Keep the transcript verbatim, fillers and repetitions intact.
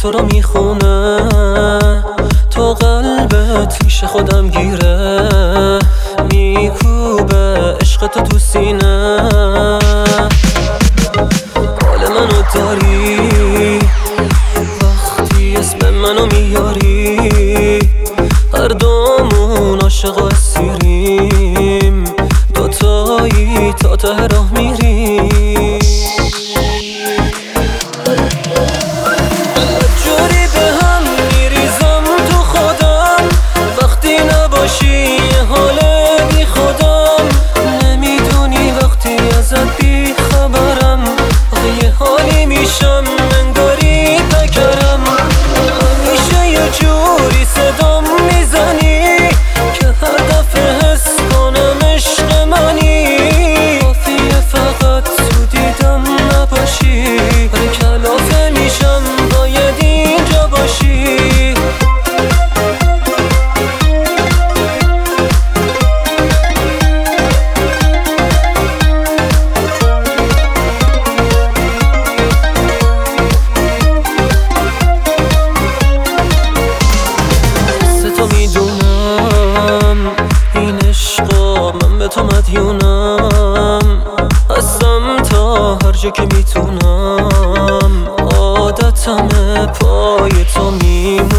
تو رو میخونه، تو قلبت ریشه خودم گیره، میکوبه عشق تو تو سینه. حال منو داری وقتی اسم منو میاری، هر دومون عاشق و اسیریم، دوتایی تا ته راه میریم. جوری به هم میریزم تو خودم، وقتی نباشی یه حال بی خودم. نمیدونی وقتی ازت بی خبرم، آخه یه حالی میشم انگاری بکرم. همیشه یه جوری صدام میزنی که هر دفعه حس کنم عشق منی. کافیه فقط تو دیدم نباشی، ولی کلافه میشم باید اینجا باشی. تو میدونم این عشقا من به تو مدیونم، هستم تا هر جا که میتونم، عادتمه پای تو میمونم.